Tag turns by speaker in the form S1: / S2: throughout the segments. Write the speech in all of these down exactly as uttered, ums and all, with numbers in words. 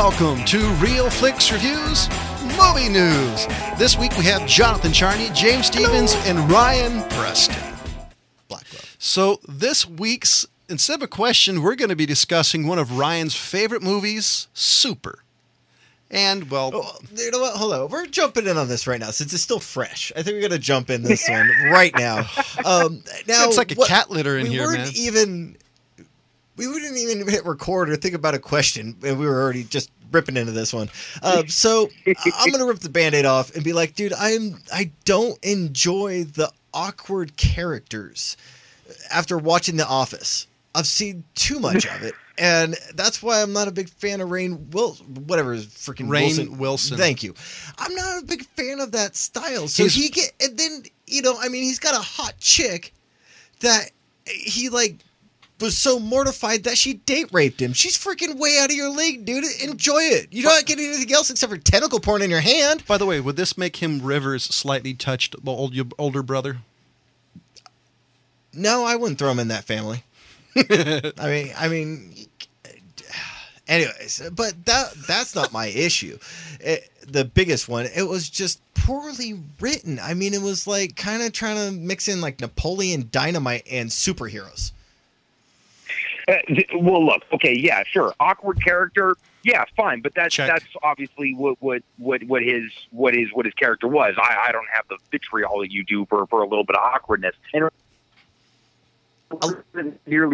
S1: welcome to Real Flicks Reviews Movie News. This week we have Jonathan Charney, James Stevens, Hello. and Ryan Preston.
S2: Black Glove.
S1: So this week's, instead of a question, we're going to be discussing one of Ryan's favorite movies, Super. And, well...
S2: Oh, you know what? Hold on. We're jumping in on this right now since it's still fresh. I think we're going to jump in this one right now. Um, now
S1: it's like a
S2: what,
S1: cat litter in
S2: we
S1: here,
S2: weren't
S1: man.
S2: Even, we wouldn't even hit record or think about a question, and we were already just ripping into this one. Um, so I'm going to rip the Band-Aid off and be like, dude, I'm, I don't enjoy the awkward characters after watching The Office. I've seen too much of it. And that's why I'm not a big fan of Rainn Wilson, whatever is freaking
S1: Rainn
S2: Wilson.
S1: Wilson.
S2: Thank you. I'm not a big fan of that style. So
S1: He's,
S2: he get, and then, you know, I mean, he's got a hot chick that he, like, was so mortified that she date raped him. She's freaking way out of your league, dude. Enjoy it. You don't get anything else except for tentacle porn in your hand.
S1: By the way, would this make him Rivers' slightly touched old, older brother?
S2: No, I wouldn't throw him in that family. I mean, I mean, anyways, but that that's not my issue. It, the biggest one, it was just poorly written. I mean, it was like kind of trying to mix in like Napoleon Dynamite and superheroes.
S3: Uh, well, look, okay, yeah, sure, awkward character, yeah, fine, but that's
S1: Check.
S3: that's obviously what what what what his what his what his character was. I, I don't have the vitriol that you do for for a little bit of awkwardness, and nearly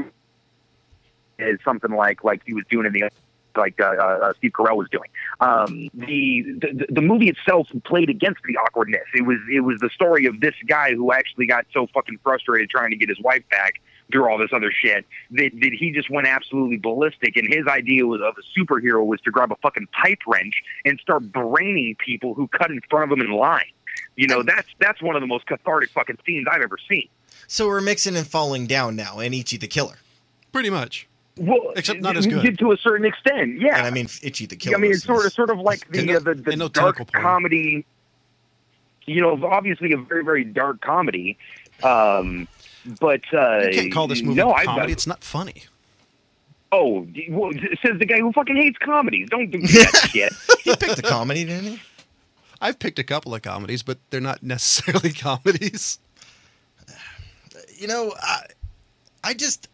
S3: is something like like he was doing in the like uh, uh, Steve Carell was doing. Um, the, the the movie itself played against the awkwardness. It was it was the story of this guy who actually got so fucking frustrated trying to get his wife back through all this other shit that, that he just went absolutely ballistic. And his idea was of a superhero was to grab a fucking pipe wrench and start braining people who cut in front of him in line. You know, that's that's one of the most cathartic fucking scenes I've ever seen.
S2: So we're mixing and falling down now, and Ichi the Killer.
S1: Pretty much.
S3: Well,
S1: except not as good.
S3: To a certain extent, yeah.
S2: And I mean, Ichi the Killer.
S3: I mean, it's sort of sort of like the
S1: no,
S3: uh, the, the
S1: no
S3: dark comedy. You know, obviously a very very dark comedy, um, but uh,
S1: you can't call this movie
S3: no,
S1: a comedy.
S3: I, I,
S1: it's not funny.
S3: Oh, well, says the guy who fucking hates comedies. Don't do that shit.
S2: He picked a comedy, didn't he?
S1: I've picked a couple of comedies, but they're not necessarily comedies.
S2: You know, I, I just,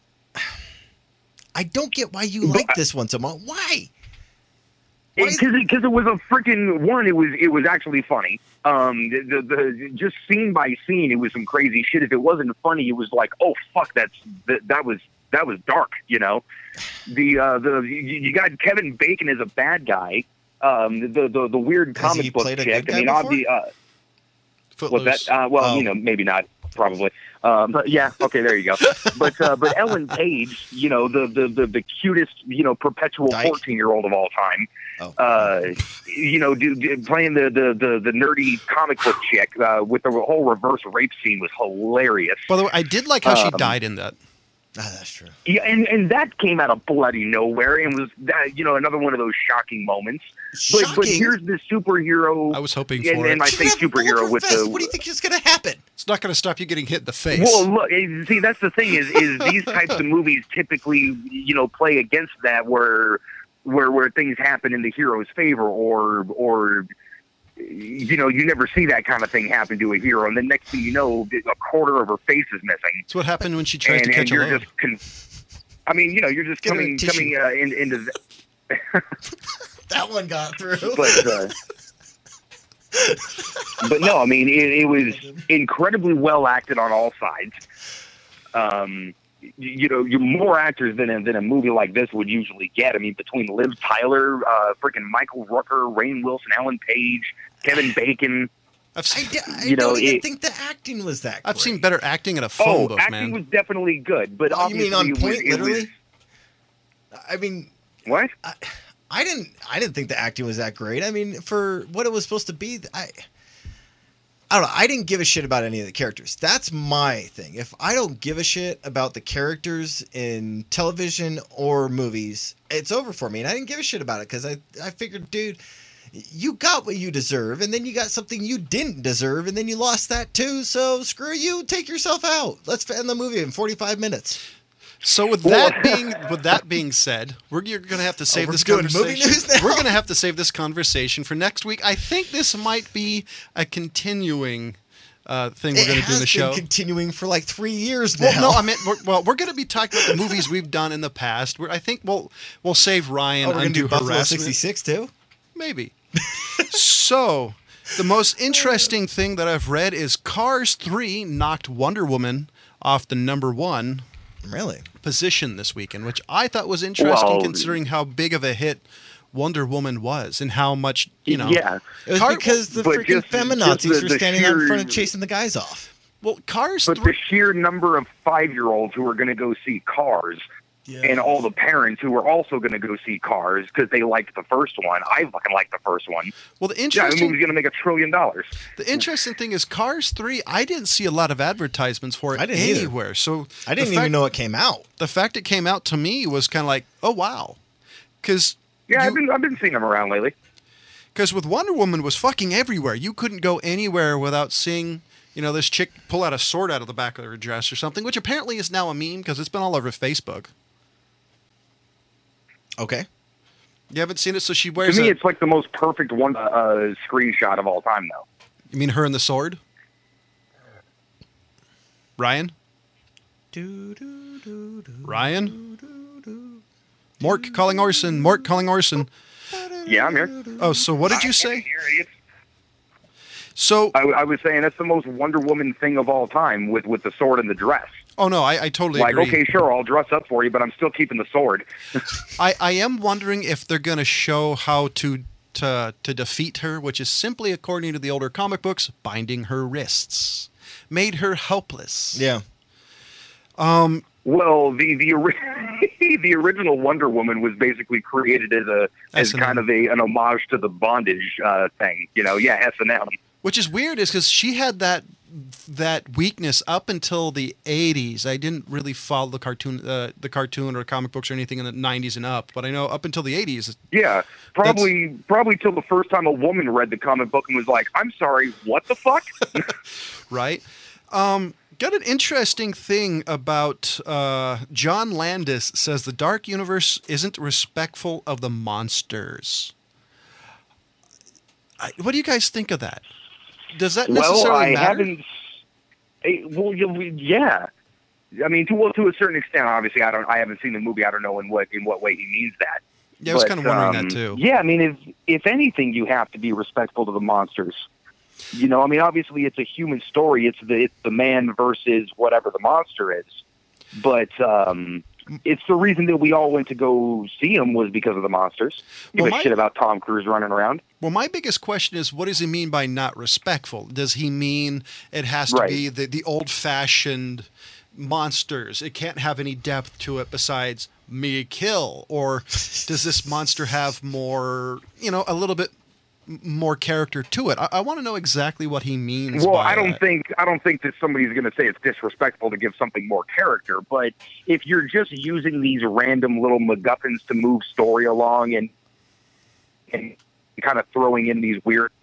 S2: I don't get why you like this one so much. Why?
S3: Because it, because it was a freaking one. It was it was actually funny. Um, the, the the just scene by scene, it was some crazy shit. If it wasn't funny, it was like, oh fuck, that's that, that was that was dark. You know, the uh, the you, you got Kevin Bacon as a bad guy. Um, the the the weird
S2: Has
S3: comic
S2: he
S3: book
S2: played a
S3: chick.
S2: good
S3: I mean,
S2: guy
S3: obviously, uh,
S1: Footloose.
S3: was that? Uh, well,
S2: Oh.
S3: you know, maybe not. Probably. Um, but yeah, okay, there you go. But uh, but Ellen Page, you know, the the the, the cutest, you know, perpetual
S2: Dyke?
S3: fourteen year old of all time.
S2: Oh.
S3: Uh, you know, do, do, playing the, the, the, the nerdy comic book chick uh, with the whole reverse rape scene was hilarious.
S1: By the way, I did like how she
S3: Um,
S1: died in that.
S2: Ah, that's true.
S3: Yeah, and, and that came out of bloody nowhere and was that you know another one of those shocking moments. But, but
S2: Shocking?
S3: here's the superhero.
S1: I was hoping
S3: and,
S1: for
S3: and
S1: it.
S3: I
S2: You
S3: say
S2: have
S3: superhero
S2: Bulletproof
S3: with
S2: vest.
S3: the.
S2: What do you think is going to happen?
S1: It's not going to stop you getting hit in the face.
S3: Well, look, eh, see, that's the thing is, is these types of movies typically, you know, play against that where, where, where things happen in the hero's favor, or, or, you know, you never see that kind of thing happen to a hero, and then next thing you know, a quarter of her face is missing.
S1: That's what happened when she tries
S3: And,
S1: to
S3: and
S1: catch a
S3: you're
S1: load.
S3: just, con- I mean, you know, you're just
S2: Get her a
S3: coming,
S2: tissue.
S3: coming uh, in, into, the,
S2: That one got through.
S3: but. Uh, But no, I mean, it, it was incredibly well acted on all sides. Um, you, you know, you're more actors than a, than a movie like this would usually get. I mean, between Liv Tyler, uh, freaking Michael Rooker, Rainn Wilson, Ellen Page, Kevin Bacon.
S1: I've
S2: I,
S1: seen,
S2: d- I
S3: You know,
S2: don't even
S3: it-
S2: think the acting was that great.
S1: I've seen better acting in a phone
S3: Oh,
S1: book,
S3: acting
S1: man.
S3: was definitely good, but
S2: Oh, you mean
S3: obviously
S2: on point,
S3: it was, it
S2: literally? I mean,
S3: was what?
S2: I, I didn't. I didn't think the acting was that great. I mean, for what it was supposed to be, I. I don't know. I didn't give a shit about any of the characters. That's my thing. If I don't give a shit about the characters in television or movies, it's over for me. And I didn't give a shit about it because I, I figured, dude, you got what you deserve, and then you got something you didn't deserve, and then you lost that too. So screw you. Take yourself out. Let's end the movie in forty-five minutes.
S1: So with that being with that being said, we're you're going to have to save
S2: we're
S1: this
S2: doing
S1: conversation.
S2: movie news now?
S1: We're going to have to save this conversation for next week. I think this might be a continuing uh, thing we're
S2: It
S1: going to do in the
S2: has
S1: show.
S2: been continuing for like three years now.
S1: Well, no, I mean, we're, well, we're going to be talking about the movies we've done in the past. We're, I think we'll we'll save Ryan
S2: oh, we're gonna
S1: undue
S2: do Buffalo
S1: harassment.
S2: sixty-six too.
S1: Maybe. So, the most interesting thing that I've read is Cars three knocked Wonder Woman off the number one
S2: Really?
S1: position this weekend, which I thought was interesting
S3: Well-
S1: considering how big of a hit Wonder Woman was and how much, you know.
S3: Yeah.
S2: It was
S1: Car-
S2: because the
S3: but
S2: freaking
S3: just-
S2: feminazis
S3: just the-
S2: were
S3: the
S2: standing out in
S3: sheer-
S2: front of chasing the guys off.
S1: Well, Cars
S3: But
S1: three.
S3: the sheer number of five-year-olds who are going to go see Cars, and all the parents who are also going to go see Cars because they liked the first one. I fucking liked the first one.
S1: Well, the
S3: Yeah, the
S1: interesting
S3: movie's going to make a trillion dollars.
S1: the interesting thing is Cars three. I didn't see a lot of advertisements for it
S2: I didn't either.
S1: anywhere. So
S2: I didn't
S1: the
S2: even
S1: fact-
S2: know it came out.
S1: the fact it came out to me was kind of like, oh wow, because
S3: Yeah,
S1: You-
S3: I've been I've been seeing them around lately.
S1: Because with Wonder Woman was fucking everywhere. You couldn't go anywhere without seeing, you know, this chick pull out a sword out of the back of her dress or something, which apparently is now a meme because it's been all over Facebook.
S2: Okay.
S1: You haven't seen it, so she
S3: To
S1: wears.
S3: me,
S1: a,
S3: it's like the most perfect one uh, screenshot of all time, though.
S1: you mean her and the sword? Ryan? Ryan? Mork calling Orson. Mork calling Orson.
S3: Yeah, I'm here.
S1: Oh, so what did you say?
S3: Here, idiots.
S1: So,
S3: I, I was saying that's the most Wonder Woman thing of all time with, with the sword and the dress.
S1: oh no, I, I totally
S3: Like,
S1: agree.
S3: okay, sure, I'll dress up for you, but I'm still keeping the sword.
S1: I, I am wondering if they're going to show how to, to to defeat her, which is simply, according to the older comic books, binding her wrists, made her helpless.
S2: Yeah.
S1: Um.
S3: Well, the the, ori- the original Wonder Woman was basically created as a as
S1: S and M.
S3: kind of a an homage to the bondage uh, thing. You know, yeah, S and M.
S1: Which is weird, is because she had that that weakness up until the eighties. I didn't really follow the cartoon, uh, the cartoon or comic books or anything in the nineties and up, but I know up until the eighties,
S3: Yeah, probably probably till the first time a woman read the comic book and was like, "I'm sorry, what the fuck?"
S1: right? Um, got an interesting thing about uh, John Landis says the Dark Universe isn't respectful of the monsters. I, what do you guys think of that? Does that
S3: Well,
S1: necessarily
S3: I
S1: matter?
S3: haven't. eh, Well, you- we- yeah. I mean, to well, to a certain extent. Obviously, I don't. I haven't seen the movie. I don't know in what in what way he means that.
S1: Yeah, I was
S3: But,
S1: kind of wondering
S3: um,
S1: that too.
S3: Yeah, I mean, if if anything, you have to be respectful to the monsters. You know, I mean, obviously, it's a human story. It's the it's the man versus whatever the monster is. But um, it's the reason that we all went to go see him was because of the monsters. Give
S1: Well,
S3: a
S1: my-
S3: shit about Tom Cruise running around.
S1: Well, my biggest question is, what does he mean by not respectful? Does he mean it has to
S3: Right.
S1: be the, the old-fashioned monsters? It can't have any depth to it besides me kill? Or does this monster have more, you know, a little bit m- more character to it? I, I want to know exactly what he means
S3: Well,
S1: by
S3: I don't
S1: that.
S3: think I don't think that somebody's going to say it's disrespectful to give something more character. But if you're just using these random little MacGuffins to move story along and and kind of throwing in these weird,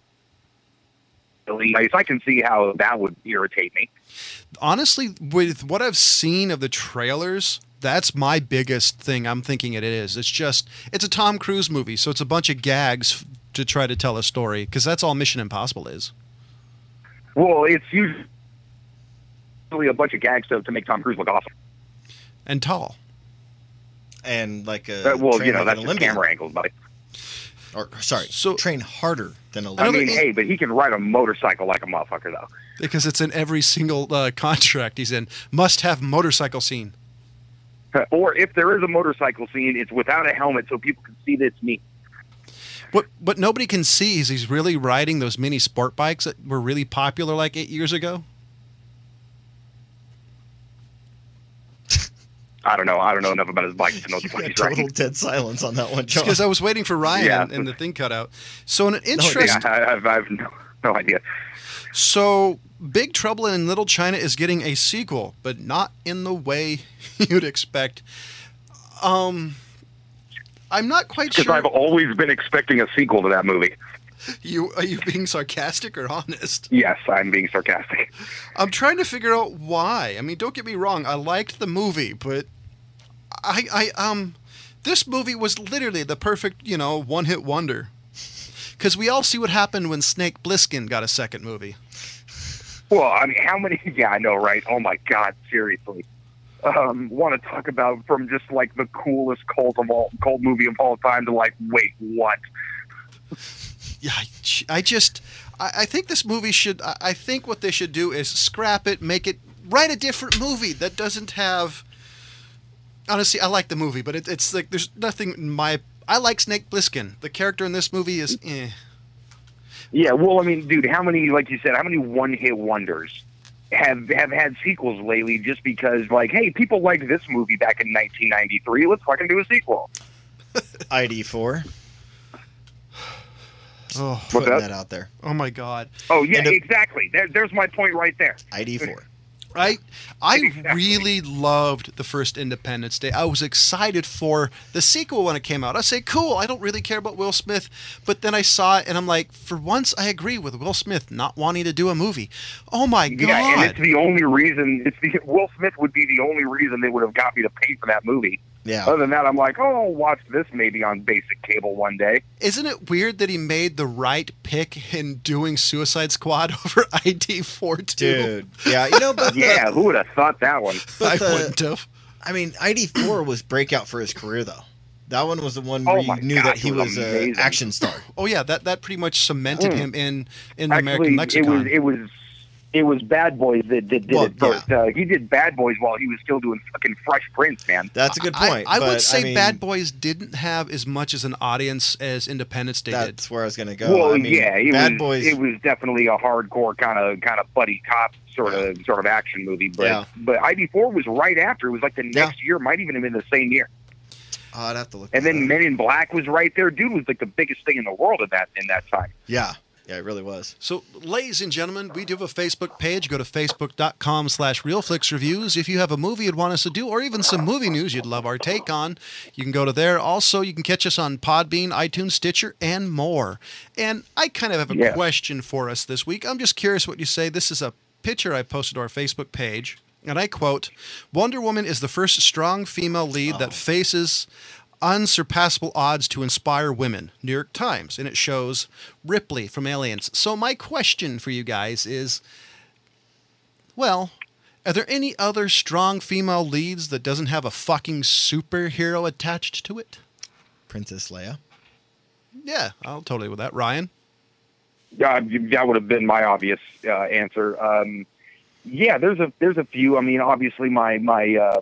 S3: I can see how that would irritate me.
S1: Honestly, with what I've seen of the trailers, that's my biggest thing I'm thinking it is. It's just, it's a Tom Cruise movie, so it's a bunch of gags f- to try to tell a story, because that's all Mission Impossible is.
S3: Well, it's usually a bunch of gags to, to make Tom Cruise look awesome.
S1: And tall.
S2: And like a
S3: Uh, well,
S2: train
S3: you know,
S2: like
S3: that's
S2: an
S3: just
S2: Olympian.
S3: camera angles, buddy.
S2: Or sorry,
S1: So-
S2: train harder than a
S3: I
S1: Another
S3: mean,
S1: thing-
S3: hey, but he can ride a motorcycle like a motherfucker, though.
S1: Because it's in every single uh, contract he's in. Must have motorcycle scene.
S3: Or if there is a motorcycle scene, it's without a helmet so people can see that it's me.
S1: What what nobody can see is he's really riding those mini sport bikes that were really popular like eight years ago.
S3: I don't know. I don't know enough about his bike to know
S2: You
S3: what
S2: got
S3: he's
S2: total
S3: riding.
S2: dead silence on that one, John.
S1: Because I was waiting for Ryan
S3: Yeah.
S1: and, and the thing cut out. So an
S3: Yeah,
S1: interest.
S3: I, I've, I've no, no idea.
S1: So Big Trouble in Little China is getting a sequel, but not in the way you'd expect. Um, I'm not quite
S3: Because
S1: sure.
S3: I've always been expecting a sequel to that movie.
S1: You are you being sarcastic or honest?
S3: Yes, I'm being sarcastic.
S1: I'm trying to figure out why. I mean, don't get me wrong. I liked the movie, but I, I, um, this movie was literally the perfect, you know, one-hit wonder. Because we all see what happened when Snake Plissken got a second movie.
S3: Well, I mean, how many? Yeah, I know, right? Oh my God, seriously. Um, want to talk about from just like the coolest cult of all, cult movie of all time to like, wait, what?
S1: Yeah, I, I just, I, I think this movie should. I, I think what they should do is scrap it, make it, write a different movie that doesn't have. Honestly, I like the movie, but it, it's like there's nothing in my. I like Snake Plissken. The character in this movie is eh.
S3: Yeah, well, I mean, dude, how many, like you said, how many one-hit wonders have have had sequels lately just because, like, hey, people liked this movie back in nineteen ninety-three, let's fucking do a sequel.
S2: I D four.
S1: Oh,
S2: Putting
S3: that?
S2: that out there.
S1: oh my God.
S3: Oh, yeah,
S2: And a-
S3: exactly. There, there's my point right there.
S2: I D four.
S1: I I
S3: Exactly.
S1: really loved the first Independence Day. I was excited for the sequel when it came out. I say, cool, I don't really care about Will Smith. But then I saw it and I'm like, for once I agree with Will Smith not wanting to do a movie. Oh my
S3: Yeah, and
S1: God.
S3: it's the only reason, it's the, Will Smith would be the only reason they would have got me to pay for that movie.
S2: Yeah.
S3: Other than that, I'm like, oh, I'll watch this maybe on basic cable one day.
S1: Isn't it weird that he made the right pick in doing Suicide Squad over I D four too?
S2: Dude. Yeah, you know, but
S3: Yeah, who would have thought that one?
S2: but
S1: I
S2: the-
S1: wouldn't have.
S2: I mean, I D four was breakout for his career, though. That one was the one where
S3: Oh
S2: you
S3: my
S2: knew
S3: God,
S2: that he
S3: it was
S2: was an
S3: amazing.
S2: action star.
S1: Oh yeah, that, that pretty much cemented
S3: Mm.
S1: him in, in the
S3: Actually,
S1: American
S3: it
S1: lexicon.
S3: was it was it was Bad Boys that, that did
S2: Well,
S3: it first. Uh, he did Bad Boys while he was still doing fucking Fresh Prince, man.
S2: That's a good
S1: I-
S2: point.
S1: I,
S2: but,
S1: would say
S2: mean,
S1: Bad Boys didn't have as much as an audience as Independence Day did.
S2: That's where I was going to go.
S3: Well,
S2: I mean,
S3: yeah, it
S2: Bad
S3: was
S2: Boys.
S3: it was definitely a hardcore kind of kind of buddy cop sort of sort of action movie. But
S2: Yeah.
S3: but I D four was right after. It was like the next year, might even have been the same year.
S2: Oh, I'd have to look.
S3: And
S2: that
S3: then
S2: up.
S3: Men in Black was right there. Dude was like the biggest thing in the world at that in that time.
S2: Yeah, yeah, it really was.
S1: So, ladies and gentlemen, we do have a Facebook page. Go to facebook.com slash realflixreviews. If you have a movie you'd want us to do, or even some movie news you'd love our take on, you can go to there. Also, you can catch us on Podbean, iTunes, Stitcher, and more. And I kind of have a
S3: Yeah.
S1: question for us this week. I'm just curious what you say. This is a picture I posted to our Facebook page. And I quote, Wonder Woman is the first strong female lead that faces unsurpassable odds to inspire women. New York Times. And it shows Ripley from Aliens. So my question for you guys is, well, are there any other strong female leads that doesn't have a fucking superhero attached to it?
S2: Princess Leia.
S1: Yeah, I'll totally with that. Ryan?
S3: Yeah, that would have been my obvious uh, answer. Um, yeah, there's a there's a few. I mean, obviously my my uh,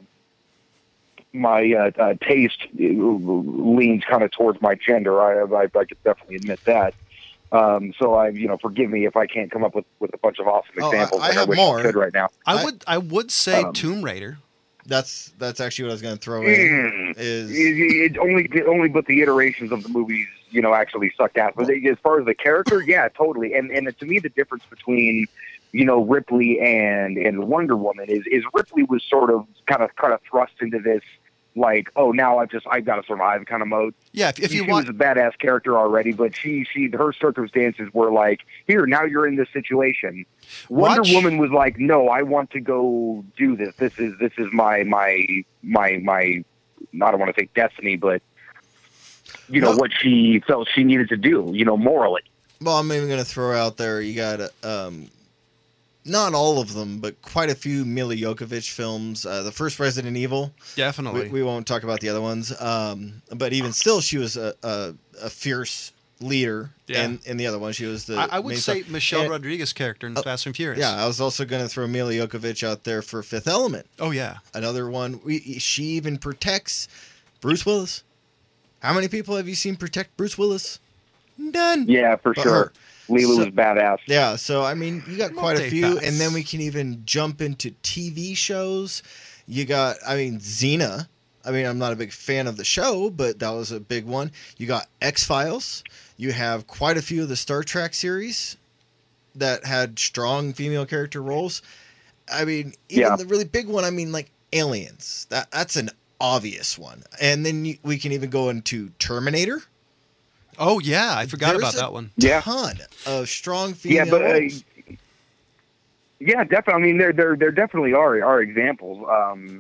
S3: my uh, uh, taste leans kind of towards my gender. I, I I could definitely admit that. Um, so I, you know, forgive me if I can't come up with, with a bunch of awesome
S2: Oh, I-
S3: examples.
S2: I
S3: like
S2: have
S3: wish
S2: more.
S3: I could right now.
S1: I,
S2: I-
S1: would I would say
S3: Um,
S1: Tomb Raider.
S2: That's that's actually what I was going to throw in.
S3: Mm.
S2: Is
S3: It, it only only but the iterations of the movies, you know, actually sucked ass. But as far as the character, yeah, totally. And and to me, the difference between you know Ripley and and Wonder Woman is is Ripley was sort of kind of kind of thrust into this like, oh, now I've just I've got to survive kind of mode.
S1: Yeah, if, if you
S3: she
S1: want,
S3: was a badass character already, but she she her circumstances were like, here, now you're in this situation. Wonder
S1: Watch-
S3: Woman was like, no, I want to go do this. This is this is my my my my. I don't want to say destiny, but you know
S2: Well-
S3: what she felt she needed to do. You know, morally.
S2: well, I'm even going to throw out there. You got um, not all of them, but quite a few Mila Jovovich films. Uh, the first Resident Evil.
S1: definitely.
S2: We, we won't talk about the other ones. Um, but even still, she was a a, a fierce leader.
S1: Yeah.
S2: And in the other one, she was the.
S1: I, I would
S2: main
S1: say
S2: star.
S1: Michelle
S2: And-
S1: Rodriguez character in Fast and Furious.
S2: Yeah, I was also going to throw Mila Jovovich out there for Fifth Element.
S1: Oh yeah.
S2: Another one. We, she even protects Bruce Willis. How many people have you seen protect Bruce Willis? None.
S3: Yeah, for
S2: But
S3: sure.
S2: her.
S3: Leela
S2: So-
S3: was badass.
S2: Yeah, so I mean, you got quite a few,
S1: Multi-pass.
S2: and then we can even jump into T V shows. You got, I mean, Xena. I mean, I'm not a big fan of the show, but that was a big one. You got X Files. You have quite a few of the Star Trek series that had strong female character roles. I mean, even
S3: Yeah.
S2: the really big one. I mean, like Aliens. That that's an obvious one, and then you, we can even go into Terminator.
S1: Oh yeah, I forgot
S2: There's
S1: about
S2: a
S1: that one.
S3: Yeah.
S2: Ton of strong female
S3: Yeah, but uh,
S2: roles.
S3: yeah, definitely. I mean, there there there definitely are are examples. Um,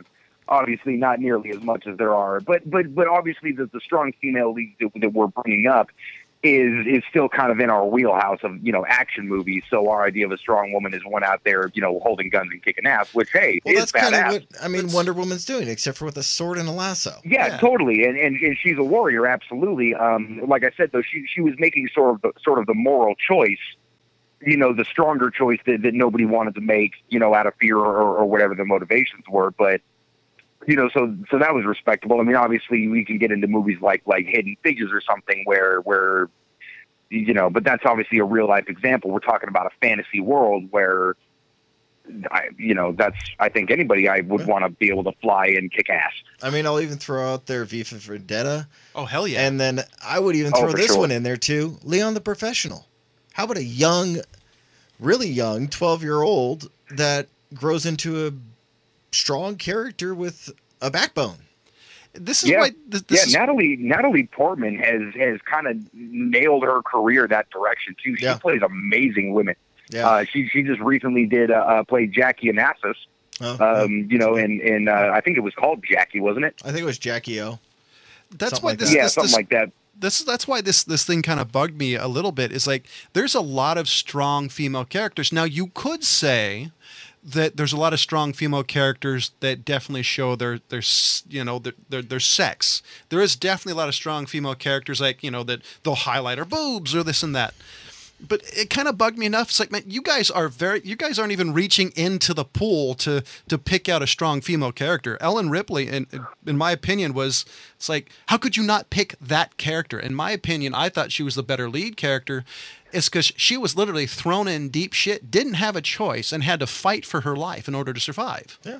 S3: obviously not nearly as much as there are. But but but obviously the the strong female leads that, that we're bringing up is is still kind of in our wheelhouse of, you know, action movies. So our idea of a strong woman is one out there, you know, holding guns and kicking ass, which, hey,
S2: Well,
S3: is
S2: that's kind of
S3: badass.
S2: what I mean. Wonder Woman's doing, except for with a sword and a lasso.
S3: Yeah,
S2: Yeah.
S3: totally, and, and and she's a warrior, absolutely. Um, like I said, though, she she was making sort of the, sort of the moral choice, you know, the stronger choice that, that nobody wanted to make, you know, out of fear or, or whatever the motivations were. But you know, so so that was respectable. I mean, obviously, we can get into movies like like Hidden Figures or something where where you know, but that's obviously a real life example. We're talking about a fantasy world where, I, you know, that's, I think anybody I would
S2: Yeah.
S3: want to be able to fly and kick ass.
S2: I mean, I'll even throw out there V for Vendetta,
S1: Oh hell yeah!
S2: and then I would even
S3: Oh,
S2: throw
S3: for
S2: this
S3: sure.
S2: one in there too, Leon the Professional. How about a young, really young twelve year old that grows into a strong character with a backbone?
S1: this is
S3: Yeah.
S1: why this, this
S3: yeah,
S1: is
S3: Natalie Natalie Portman has has kind of nailed her career that direction too. She
S2: Yeah.
S3: plays amazing women.
S2: Yeah.
S3: Uh, she she just recently did uh, uh, play Jackie Onassis.
S2: Oh,
S3: Um, you know, in in uh, I think it was called Jackie, wasn't it?
S2: I think it was Jackie O.
S1: that's
S2: something
S1: why
S2: like
S1: this,
S2: that.
S3: Yeah,
S1: this,
S3: something
S1: this,
S3: like that.
S1: this that's why this this thing kind of bugged me a little bit. Is like there's a lot of strong female characters. Now you could say that there's a lot of strong female characters that definitely show their their s- you know their, their their sex. There is definitely a lot of strong female characters like, you know, that they'll highlight her boobs or this and that. But it kind of bugged me enough. It's like, man, you guys are very, you guys aren't even reaching into the pool to to pick out a strong female character. Ellen Ripley, in in my opinion, was, it's like, how could you not pick that character? In my opinion, I thought she was the better lead character. It's because she was literally thrown in deep shit, didn't have a choice, and had to fight for her life in order to survive.
S2: Yeah.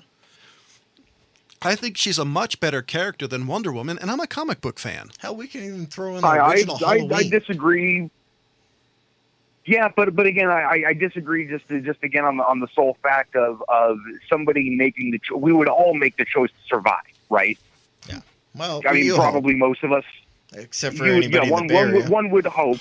S1: I think she's a much better character than Wonder Woman, and I'm a comic book fan.
S2: Hell, we can even throw in the
S3: I,
S2: original
S3: I, I,
S2: Halloween.
S3: I disagree. Yeah, but but again, I, I disagree. Just just again on the on the sole fact of of somebody making the cho- we would all make the choice to survive, right?
S2: Yeah. Well,
S3: I mean,
S2: you
S3: probably most of us.
S2: hope, except for
S3: You-
S2: anybody
S3: yeah, one
S2: in the Bay
S3: one
S2: Area.
S3: would, one would hope.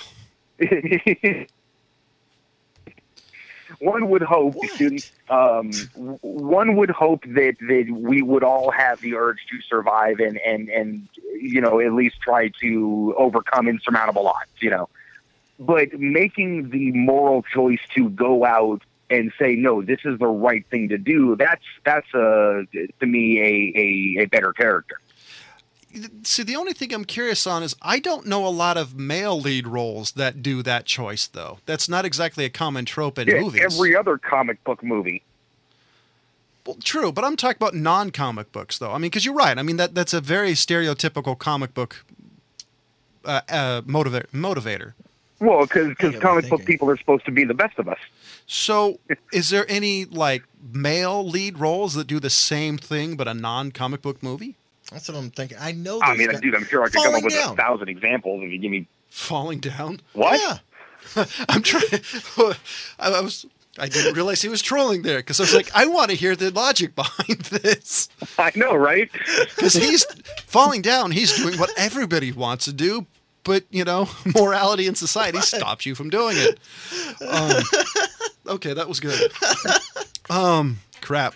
S3: One would hope,
S2: What?
S3: students. Um, w- one would hope that, that we would all have the urge to survive and, and, and you know, at least try to overcome insurmountable odds. You know, but making the moral choice to go out and say no, this is the right thing to do. That's that's a to me a, a, a better character.
S1: See, the only thing I'm curious on is I don't know a lot of male lead roles that do that choice, though. That's not exactly a common trope in
S3: Yeah,
S1: movies.
S3: every other comic book movie.
S1: Well, true, but I'm talking about non-comic books, though. I mean, because you're right. I mean, that that's a very stereotypical comic book uh, uh, motiva- motivator.
S3: Well, because
S2: I get what you're
S3: comic book
S2: thinking.
S3: people are supposed to be the best of us.
S1: So, is there any like male lead roles that do the same thing but a non-comic book movie?
S2: That's what I'm thinking. I know.
S3: I
S2: there's
S3: mean,
S2: got-
S3: dude, I'm sure I could come
S2: Falling
S3: up with
S2: down.
S3: a thousand examples if you give me
S1: Falling down.
S3: what?
S2: Yeah.
S1: I'm trying. I, I was. I didn't realize he was trolling there because I was like, I want to hear the logic behind this.
S3: I know, right?
S1: Because he's falling down. He's doing what everybody wants to do, but you know, morality in society stops you from doing it. Um, okay, that was good. Um, crap.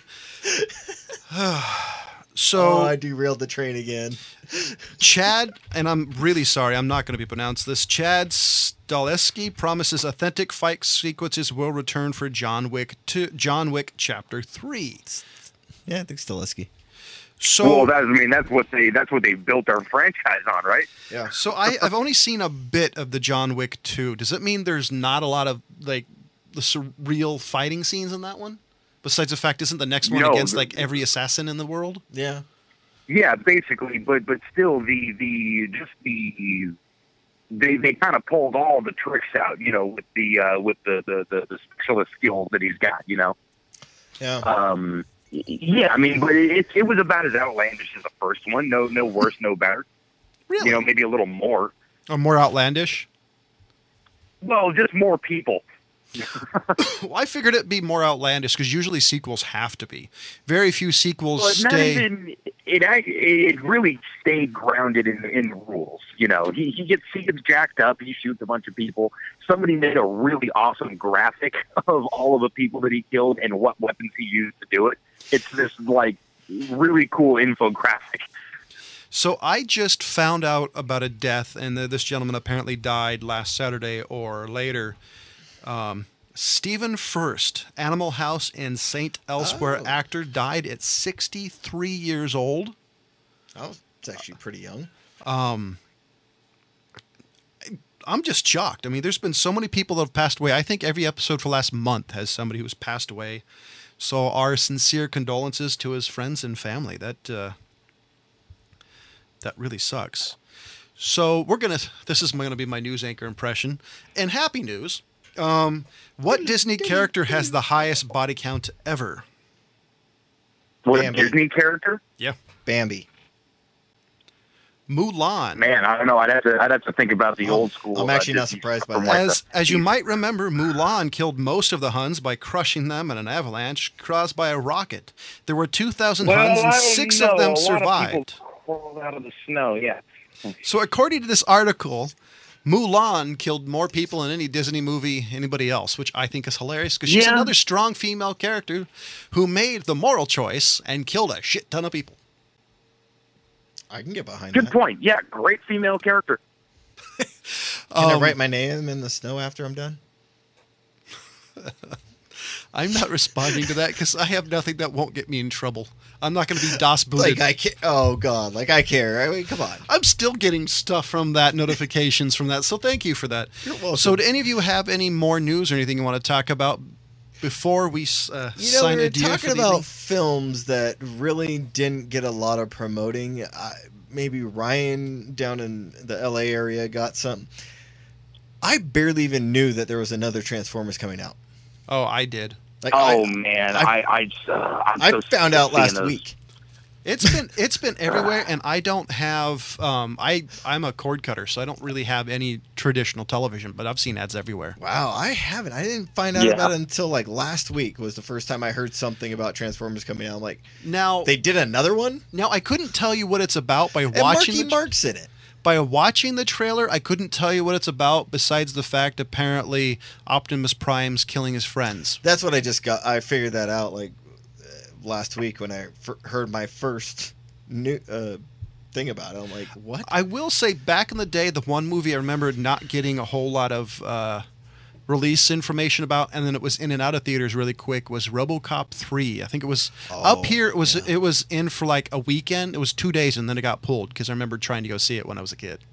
S1: So
S2: Oh, I derailed the train again.
S1: Chad, and I'm really sorry, I'm not going to be pronounced this. Chad Staleski promises authentic fight sequences will return for John Wick to John Wick Chapter Three.
S2: Yeah, I think Stileski.
S1: So,
S3: well, that, I mean, that's what they that's what they built their franchise on, right?
S2: Yeah.
S1: so I, I've only seen a bit of the John Wick Two. Does it mean there's not a lot of like the surreal fighting scenes in that one? Besides the fact, isn't the next one
S3: No,
S1: against
S3: the-
S1: like every assassin in the world?
S2: Yeah.
S3: Yeah, basically, but but still, the the just the they they kind of pulled all the tricks out, you know, with the uh, with the, the the the specialist skills that he's got, you know.
S2: Yeah.
S3: Um, y- yeah, I mean, but it it was about as outlandish as the first one. No, no worse, no better.
S1: Really?
S3: You know, maybe a little more.
S1: Or more outlandish?
S3: Well, just more people.
S1: Well, I figured it'd be more outlandish because usually sequels have to be. Very few sequels
S3: Well, not
S1: stay.
S3: even it. act- It really stayed grounded in in the rules. You know, he he gets he gets jacked up. He shoots a bunch of people. Somebody made a really awesome graphic of all of the people that he killed and what weapons he used to do it. It's this like really cool infographic.
S1: So I just found out about a death, and uh, this gentleman apparently died last Saturday or later. Um, Stephen Furst, Animal House and Saint Elsewhere
S2: Oh.
S1: actor, died at sixty-three years old.
S2: Oh, it's actually pretty young.
S1: Um, I'm just shocked. I mean, there's been so many people that have passed away. I think every episode for last month has somebody who's passed away. So our sincere condolences to his friends and family. That uh, that really sucks. So we're gonna. This is gonna be my news anchor impression. And happy news. Um, what Disney character has the highest body count ever?
S3: What, a
S2: Bambi.
S3: Disney character?
S1: Yeah,
S2: Bambi.
S1: Mulan.
S3: Man, I don't know. I'd have to. I'd have to think about the
S2: Oh,
S3: old school.
S2: I'm
S3: uh,
S2: actually not
S3: Disney
S2: surprised by
S3: from
S2: that.
S3: like
S1: As
S3: the-
S1: as you might remember, Mulan killed most of the Huns by crushing them in an avalanche caused by a rocket. There were two thousand Huns, and six of them survived.
S3: Crawled out of the snow. Yeah.
S1: So according to this article, Mulan killed more people than any Disney movie anybody else, which I think is hilarious because she's
S3: Yeah.
S1: another strong female character who made the moral choice and killed a shit ton of people.
S2: I can get behind
S3: Good
S2: that.
S3: point. Yeah, great female character.
S2: Can I
S1: Um,
S2: write my name in the snow after I'm done?
S1: I'm not responding to that because I have nothing that won't get me in trouble. I'm not going to be DOS booted.
S2: Like I care. Oh God! Like I care. I mean, come on.
S1: I'm still getting stuff from that, notifications from that. So thank you for that.
S2: You're welcome.
S1: So do any of you have any more news or anything you want to talk about before we uh,
S2: You know,
S1: sign
S2: we were
S1: adieu
S2: talking
S1: for the
S2: about
S1: evening?
S2: films that really didn't get a lot of promoting. I, maybe Ryan down in the L A area got something. I barely even knew that there was another Transformers coming out.
S1: Oh, I did.
S2: Like,
S3: Oh
S2: I,
S3: man,
S2: I-
S3: I I, uh, I'm
S2: I
S3: so
S2: found
S3: sick
S2: out
S3: of seeing
S2: last
S3: those.
S2: week.
S1: It's been it's been everywhere, and I don't have um I I'm a cord cutter, so I don't really have any traditional television, but I've seen ads everywhere.
S2: Wow, I haven't. I didn't find out
S3: Yeah.
S2: about it until like last week was the first time I heard something about Transformers coming out. I'm like,
S1: Now
S2: they did another one?
S1: now I couldn't tell you what it's about by
S2: And
S1: watching
S2: Marky
S1: the,
S2: Mark's in it.
S1: by watching the trailer. I couldn't tell you what it's about besides the fact apparently Optimus Prime's killing his friends.
S2: That's what I just got. I figured that out like uh, last week when I f- heard my first new uh, thing about it. I'm like, what?
S1: I will say, back in the day, the one movie I remember not getting a whole lot of uh, release information about, and then it was in and out of theaters really quick, was RoboCop three. I think it was
S2: Oh,
S1: up here. It was
S2: yeah.
S1: it was in for like a weekend. It was two days, and then it got pulled because I remember trying to go see it when I was a kid.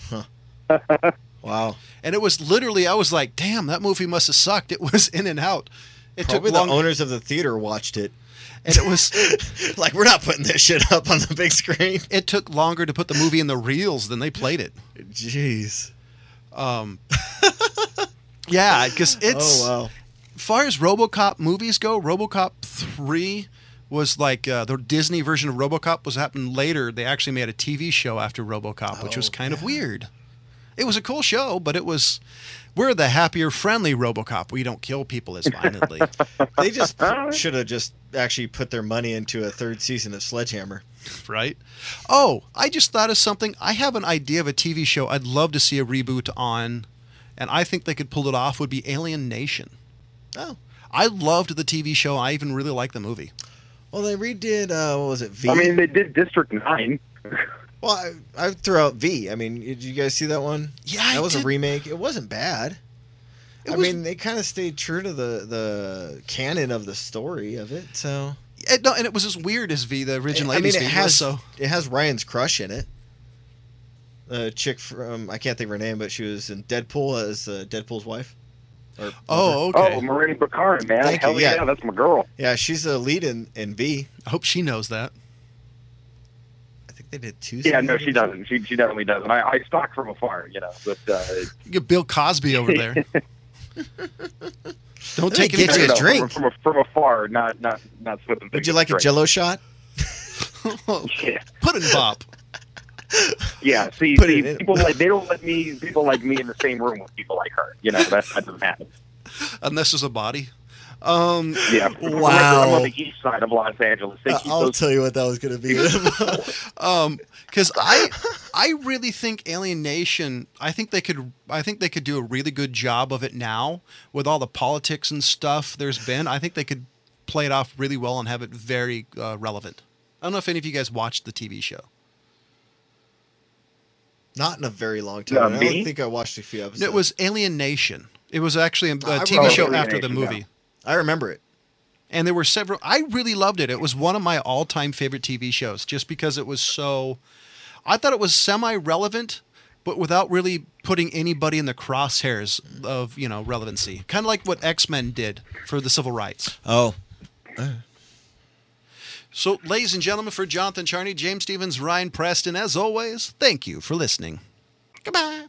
S2: Wow.
S1: And it was literally, I was like, damn, that movie must have sucked. It was in and out. It
S2: Probably
S1: took long,
S2: the owners of the theater watched it.
S1: and it was
S2: Like, we're not putting this shit up on the big screen.
S1: it took longer to put the movie in the reels than they played it.
S2: Jeez.
S1: Um, yeah, because it's.
S2: Oh, wow.
S1: far as RoboCop movies go, RoboCop three was like uh, the Disney version of RoboCop was happened later. They actually made a T V show after RoboCop, which was
S2: Oh,
S1: kind of
S2: yeah.
S1: weird. It was a cool show, but it was we're the happier, friendly RoboCop. We don't kill people as violently,
S2: They just should have just actually put their money into a third season of Sledgehammer.
S1: right? Oh, I just thought of something. I have an idea of a T V show I'd love to see a reboot on, and I think they could pull it off. Would be Alien Nation.
S2: Oh.
S1: I loved the T V show. I even really liked the movie.
S2: Well, they redid, uh, what was it, V?
S3: I mean, they did District Nine.
S2: well, I, I threw out V. I mean, did you guys see that one?
S1: Yeah, I
S2: That was
S1: did.
S2: a remake. It wasn't bad.
S1: It
S2: I
S1: was-
S2: mean, they kind of stayed true to the, the canon of the story of it, so...
S1: It, no, and it was as weird as V, the original
S2: I mean,
S1: eighties
S2: it
S1: V
S2: has
S1: was, so
S2: it has Ryan's crush in it. The chick from I can't think of her name, but she was in Deadpool as uh, Deadpool's wife. Or
S1: Oh, okay.
S3: Oh, Marie Baccarin, man.
S2: Thank you,
S3: Hell yeah.
S2: yeah.
S3: that's my girl.
S2: yeah, she's a lead in, in V.
S1: I hope she knows that.
S2: I think they did two.
S3: Yeah, no,
S2: seasons.
S3: she doesn't. She she definitely doesn't. I, I stalk from afar, you know. But uh,
S1: You get Bill Cosby over there. Don't
S2: Let me
S1: take
S2: get
S1: any
S2: you a
S3: no,
S2: drink.
S3: from, from, from afar, not not not slipping.
S2: Would you like a Jello shot?
S3: Yeah,
S1: Pudding Bop.
S3: yeah. See,
S2: Put
S3: see
S2: it in.
S3: people like they don't let me people like me in the same room with people like her. You know, that, that doesn't happen.
S1: Unless there's a body. Um,
S3: Yeah.
S2: Wow.
S3: I'm on the east side of Los Angeles. They
S2: Uh,
S3: keep
S2: I'll
S3: those-
S2: tell you what that was going to be.
S1: um, because I, I really think Alien Nation. I think they could. I think they could do a really good job of it now with all the politics and stuff there's been. I think they could play it off really well and have it very uh, relevant. I don't know if any of you guys watched the T V show.
S2: Not in a very long time.
S3: Yeah,
S2: I
S3: me?
S2: don't think I watched a few episodes.
S1: It was Alien Nation. It was actually a,
S2: I
S1: a T V
S2: remember
S1: show
S3: Alien
S1: after the
S3: Nation,
S1: movie.
S3: yeah.
S2: I remember it.
S1: And there were several. I really loved it. It was one of my all-time favorite T V shows, just because it was so. I thought it was semi-relevant, but without really putting anybody in the crosshairs of you know relevancy. Kind of like what X-Men did for the civil rights.
S2: Oh.
S1: So, ladies and gentlemen, for Jonathan Charney, James Stevens, Ryan Preston, as always, thank you for listening. Goodbye.